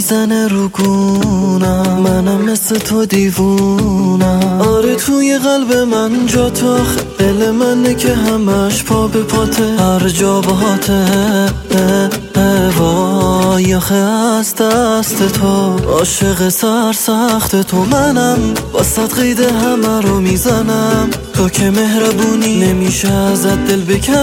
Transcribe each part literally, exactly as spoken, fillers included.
میزنه رو گونم، منم مثل تو دیوونم. آره توی قلب من جا تو، دل منه که همش پا به پاته، هر جا باهاته. وای آخه از دست تو، عاشق سرسخت تو منم، واسط قید همه رو میزنم. تو که مهربونی نمیشه ازت دل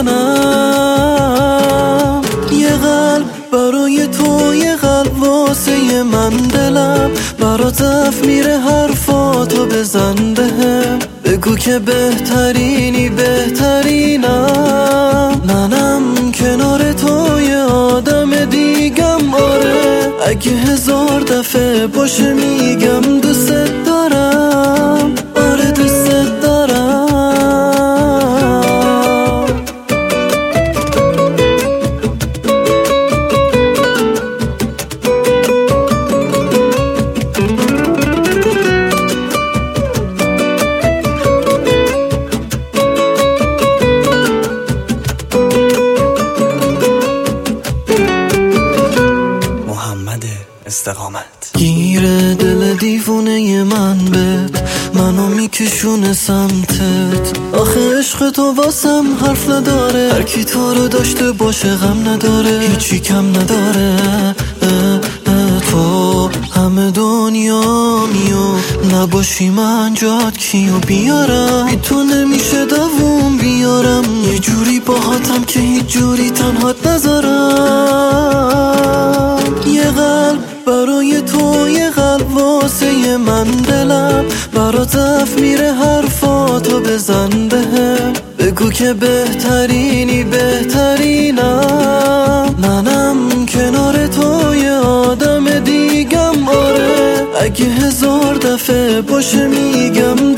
بکنم. یه قلب برای تو، یه قلب واسه من، دلم برات ضعف میره حرفاتو بزن بهم. بگو که بهترینی بهترینم، منم کنار تو یه آدم دیگم. آره اگه هزار دفعه باشه میگم دوست دارم، آره دوست دارم. استقامت گیره دل دیوونه من بهت، منو میکشونه سمتت. آخه عشق تو واسم حرف نداره، هر کی تو رو داشته باشه غم نداره، هیچی کم نداره. اه اه تو همه دنیا میو نباشی من جات کیو بیارم. بی تو نمیشه دووم بیارم، یه جوری باهاتم که هیچ جوری تنهات نذارم. یه قلب برای تو، یه قلب واسه من، دلم برات ضعف میره حرفاتو بزن بهم. بگو که بهترینی بهترینم، منم کنار تو یه آدم دیگم. آره اگه هزار دفعه باشه میگم